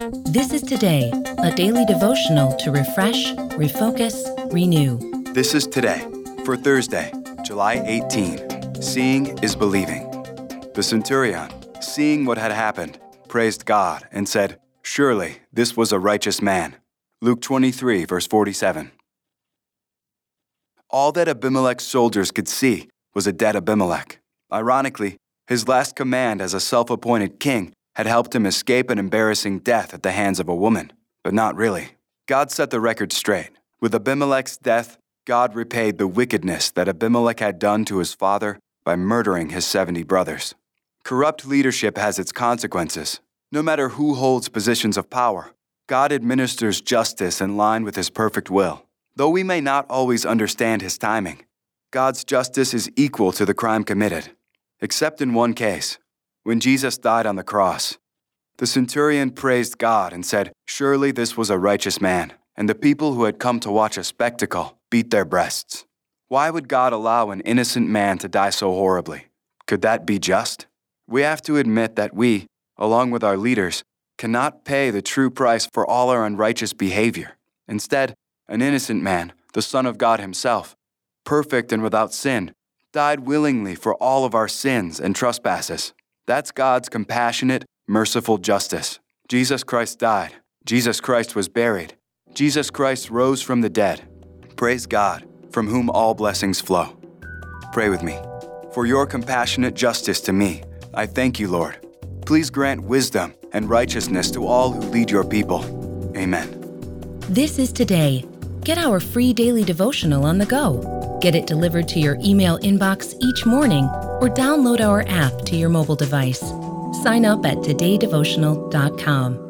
This is Today, a daily devotional to refresh, refocus, renew. This is Today for Thursday, July 18. Seeing is believing. The centurion, seeing what had happened, praised God and said, "Surely this was a righteous man." Luke 23, verse 47. All that Abimelech's soldiers could see was a dead Abimelech. Ironically, his last command as a self-appointed king had helped him escape an embarrassing death at the hands of a woman. But not really. God set the record straight. With Abimelech's death, God repaid the wickedness that Abimelech had done to his father by murdering his 70 brothers. Corrupt leadership has its consequences. No matter who holds positions of power, God administers justice in line with His perfect will. Though we may not always understand His timing, God's justice is equal to the crime committed, except in one case. When Jesus died on the cross, the centurion praised God and said, "Surely this was a righteous man," and the people who had come to watch a spectacle beat their breasts. Why would God allow an innocent man to die so horribly? Could that be just? We have to admit that we, along with our leaders, cannot pay the true price for all our unrighteous behavior. Instead, an innocent man, the Son of God Himself, perfect and without sin, died willingly for all of our sins and trespasses. That's God's compassionate, merciful justice. Jesus Christ died. Jesus Christ was buried. Jesus Christ rose from the dead. Praise God, from whom all blessings flow. Pray with me. For your compassionate justice to me, I thank you, Lord. Please grant wisdom and righteousness to all who lead your people. Amen. This is Today. Get our free daily devotional on the go. Get it delivered to your email inbox each morning or download our app to your mobile device. Sign up at todaydevotional.com.